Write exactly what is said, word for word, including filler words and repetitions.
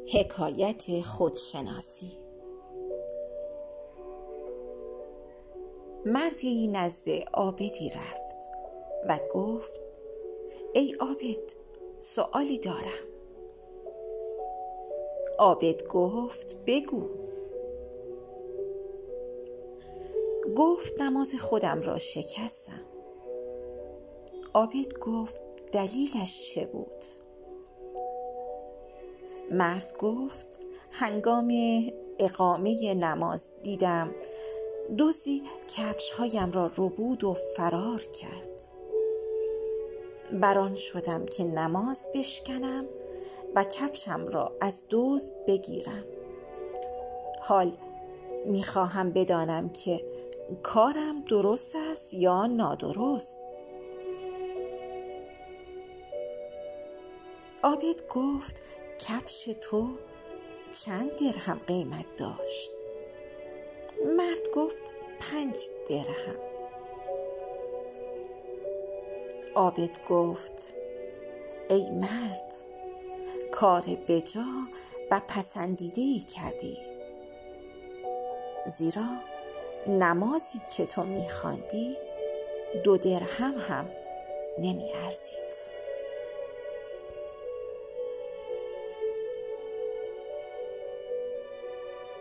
حکایت خودشناسی. مردی نزد عابدی رفت و گفت: ای عابد، سؤالی دارم. عابد گفت: بگو. گفت: نماز خودم را شکستم. عابد گفت: دلیلش چه بود؟ مرد گفت: هنگام اقامه نماز دیدم دزدی کفش‌هایم را ربود و فرار کرد. برآن شدم که نماز بشکنم و کفشم را از دزد بگیرم. حال می‌خواهم بدانم که کارم درست است یا نادرست. عابد گفت: کفش تو چند درهم قیمت داشت؟ مرد گفت: پنج درهم. عابد گفت: ای مرد، کار بجا و پسندیده‌ای کردی، زیرا نمازی که تو می‌خواندی دو درهم هم نمی ارزید.